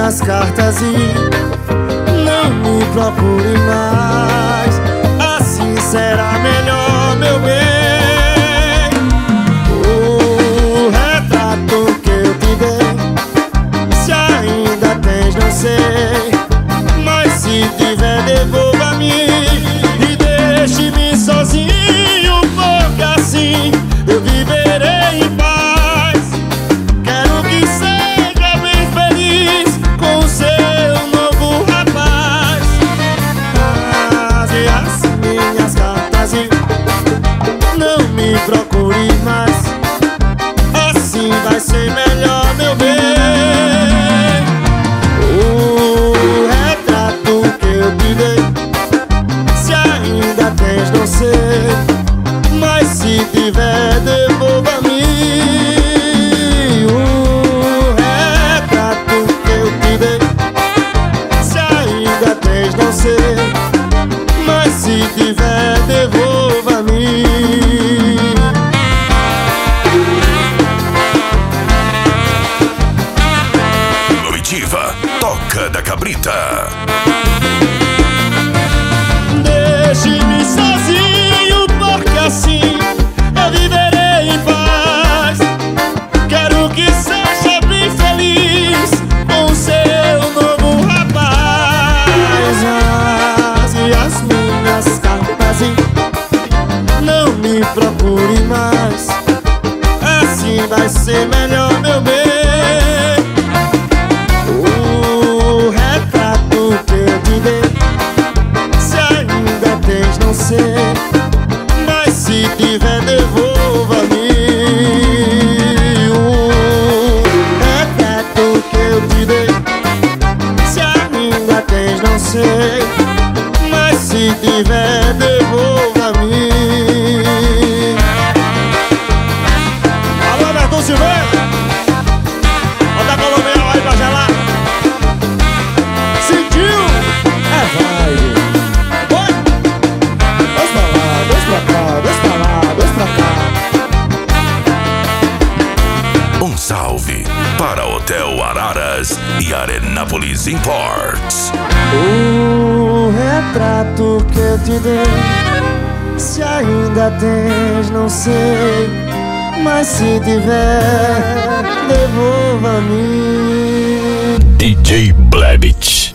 minhas cartas e não me procure mais. Assim será melhor, meu bem. O retrato que eu te dei, se ainda tens, não sei, mas se tiver, devolva-me e deixe-me sozinho, porque assim eu viverei em paz. Quero que seja bem feliz com o seu novo rapaz. Rasgue as minhas cartas e não me procure mais. Assim vai ser melhor, meu bem. O retrato que eu te dei, se ainda tens, não sei, mas se tiver, devolva-me. O retrato que eu te dei, se ainda tens, não sei, mas se tiver, devolva-me. Noitiva Toca da Cabrita. Deixe-me sozinho, porque assim eu viverei em paz. Quero que seja bem feliz com o seu novo rapaz. Rasgue as minhas cartas e não me procure mais. Assim vai ser melhor, meu bem. O retrato que eu te dei, se ainda tens, não sei, mas se tiver, devolva-me. O retrato que eu te dei, se ainda tens, não sei, mas se tiver, devolva-me. Alô, Bertão Silveira, bota a Colombiana aí pra gelar. Sentiu? É vibe. Oi! Dois pra lá, dois pra cá, dois pra lá, dois pra cá. Um salve para Hotel Araras e Arenápolis Imports. O retrato que eu te dei, se ainda tens, não sei, mas se tiver, devolva-me. DJ Blebit.